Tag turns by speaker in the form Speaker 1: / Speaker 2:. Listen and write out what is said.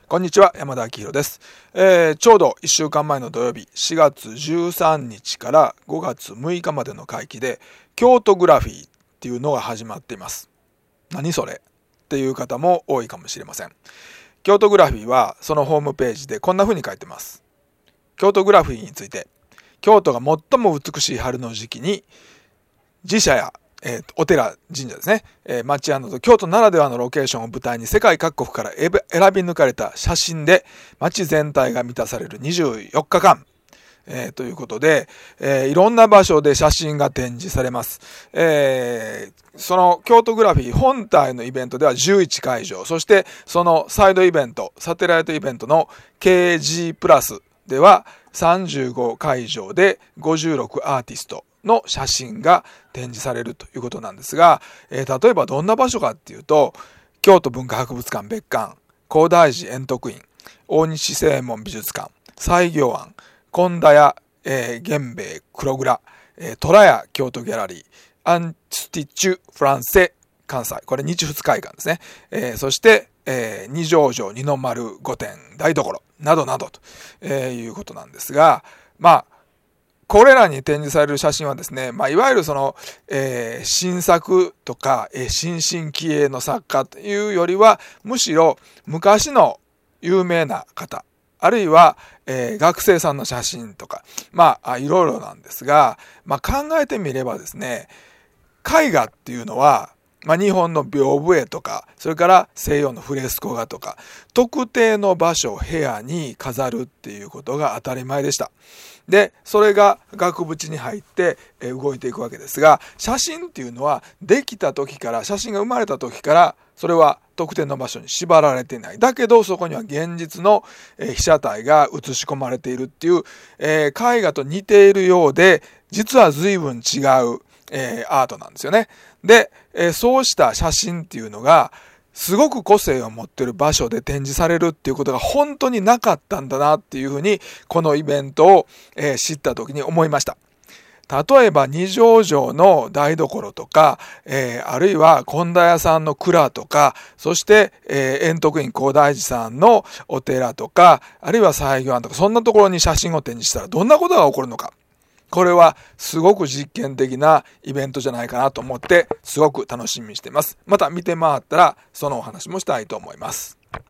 Speaker 1: こんにちは、山田明宏です。ちょうど1週間前の土曜日、4月13日から5月6日までの会期で、京都グラフィーっていうのが始まっています。何それっていう方も多いかもしれません。京都グラフィーはそのホームページでこんな風に書いてます。京都グラフィーについて、京都が最も美しい春の時期に、寺社やお寺、神社ですね、町屋など京都ならではのロケーションを舞台に世界各国から選び抜かれた写真で町全体が満たされる24日間、ということで、いろんな場所で写真が展示されます。その京都グラフィー本体のイベントでは11会場、そしてそのサイドイベント、サテライトイベントの KG プラスでは35会場で56アーティストの写真が展示されるということなんですが、例えばどんな場所かっていうと、京都文化博物館別館、高大寺円徳院、大西正門美術館、西行庵、今田屋、源兵衛黒蔵、虎屋京都ギャラリー、アンスティッチュフランセ関西、これ日仏会館ですね。そして、二条城二の丸御殿台所などなどと、いうことなんですが、これらに展示される写真はですね、いわゆるその、新作とか、新進気鋭の作家というよりは、むしろ昔の有名な方、あるいは、学生さんの写真とか、いろいろなんですが、考えてみればですね、絵画っていうのは、日本の屏風絵とか、それから西洋のフレスコ画とか、特定の場所、部屋に飾るっていうことが当たり前でした。で、それが額縁に入って動いていくわけですが、写真っていうのはできた時から、写真が生まれた時から、それは特定の場所に縛られていない。だけど、そこには現実の被写体が写し込まれているっていう、絵画と似ているようで、実は随分違う、アートなんですよね。で、そうした写真っていうのが、すごく個性を持っている場所で展示されるっていうことが本当になかったんだなっていうふうに、このイベントを、知った時に思いました。例えば二条城の台所とか、あるいは今田屋さんの蔵とか、そして、円徳院高大寺さんのお寺とか、あるいは西行庵とか、そんなところに写真を展示したらどんなことが起こるのか。これはすごく実験的なイベントじゃないかなと思って、すごく楽しみにしています。また見て回ったらそのお話もしたいと思います。